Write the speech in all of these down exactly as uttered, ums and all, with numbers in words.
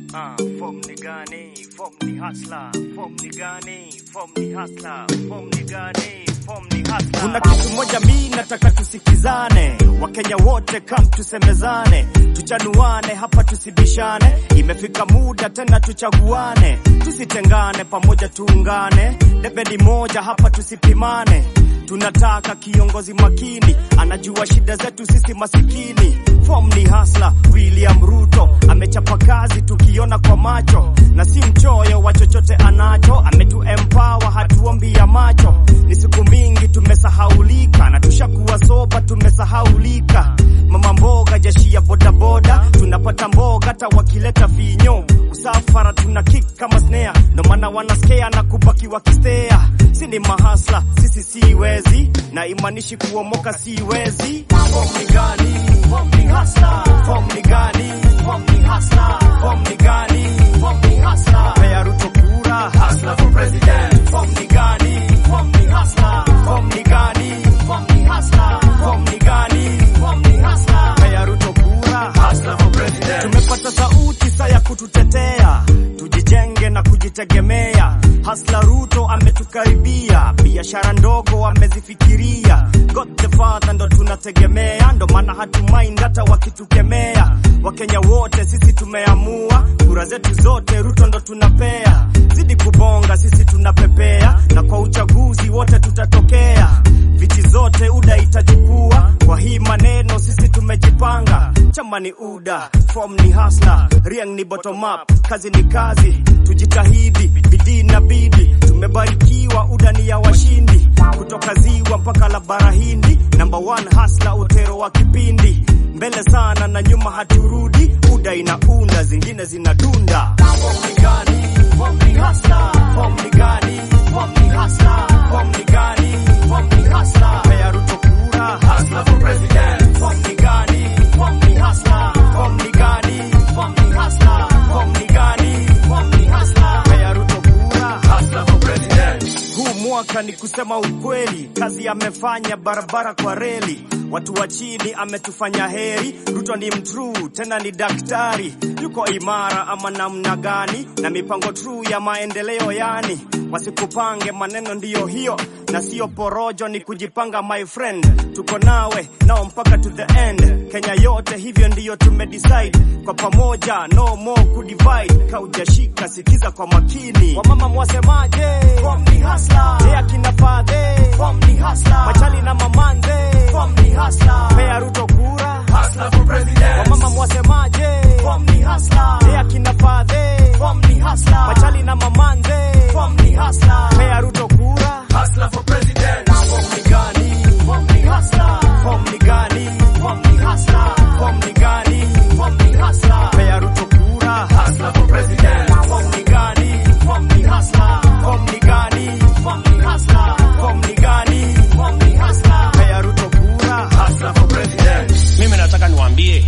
Ah, form ni gani? Form ni hustler. Form ni gani? Form ni hustler. Form ni gani? Form ni hustler. Kuna kitu moja mimi nataka tusikizane. Wakenya wote come tusemezane. Tuchanuane hapa tusibishane. Imefika muda tena tuchaguane. Tusitengane pamoja tuungane. Debedi moja hapa tusipimane. Tunataka kiongozi makini, anajua shida zetu sisi masikini. Form ni hustler, William Ruto amechapa kazi tukiona kwa macho, na si mchoyo wa chochote anacho. Ametu empower hatuombi ya macho. Ni siku mingi tumesahaulika, na tushakuwa soba tumesahaulika. Mama mboga jeshi ya boda boda, tunapata mboga hata wakileta vinyo. Usafara tuna kick kama snare, ndo maana wanaskia na kubaki wakistea. Si ni mahasla, sisi siwezi, na imanishi kuomoka siwezi. Form ni gani? Form ni hustler. Form ni gani? Form ni hustler. Form ni gani? Form ni hustler. Pea Ruto kura, hustler for president. Form ni gani? Form ni hustler. Form ni gani? Form ni hustler. Form ni gani? Form ni hustler. Pea Ruto kura, hustler for president. Tumepata sauti saa ya kututetea, tujijenge na kujitegemea. Hustler Ruto ametukaribia, biashara ndogo amezifikiria. God the Father ndo tunategemea, ndo maana hatumind hata wakitukemea. Wakenya wote sisi tumeamua, kura zetu zote Ruto ndo tunapea. Zidi kubonga sisi tunapepea, na kwa uchaguzi wote tutatokea. Viti zote U D A itachukua, kwa hii maneno sisi tumejipanga. Chama ni U D A, form ni hustler, Riang ni bottom up, kazi ni kazi, tujitahidi, bidii na bidi. Tumebarikiwa U D A ni ya washindi, kutoka ziwa mpaka la bara Hindi. Number one hustler utero wa kipindi, mbele sana na nyuma haturudi. U D A inaunda, zingine zinadunda. Form ni gani? Form ni hustler. Form ni gani? Form ni hustler. Form ni gani? Form ni hustler. Pea Ruto kura, hustler for president. Form ni gani? Form ni hustler. Form ni gani? Form ni hustler. Form ni gani? Form ni hustler. Pea Ruto kura, hustler for president. Huu mwaka ni kusema ukweli, kazi amefanya barabara kwa reli. Watu wa chini ametufanya heri. Ruto ni mtrue, tena ni daktari. Yuko imara ama namna gani, na mipango true ya maendeleo yani. Wasikupange maneno ndiyo hiyo, na sio porojo, ni kujipanga my friend. Tuko nawe, nao mpaka to the end. Kenya yote hivyo ndiyo tumedecide, kwa pamoja no more kudivide. Kaujashika sikiza kwa makini, wamama mwasemaje? Form ni hustler. Ea kina fadhe, form ni hustler. Machali na mamanze, form ni hustler. Pea Ruto kura, hustler for president. Wamama mwasemaje? Form ni hustler. Ea kina fadhe, form ni hustler. Machali na mamanze, form ni hustler. Pea Ruto kura, hustler for president. Form ni gani? Form ni hustler. Form ni gani? Form ni hustler. Form ni gani? Form ni hustler. Pea Ruto kura, hustler for president. Form ni gani? Form ni hustler. Form ni gani? Form ni hustler. Form ni gani? Form ni hustler. Pea Ruto kura, hustler for president. Mimi nataka niwaambie,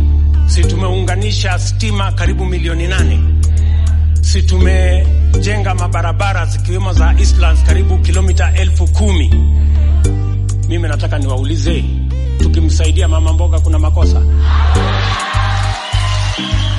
si tumeunganisha stima karibu milioni nane. Si tumejenga mabarabara zikiwemo za Eastlands karibu kilomita elfu kumi. Mimi nataka niwaulize, tukimsaidia mama mboga kuna makosa?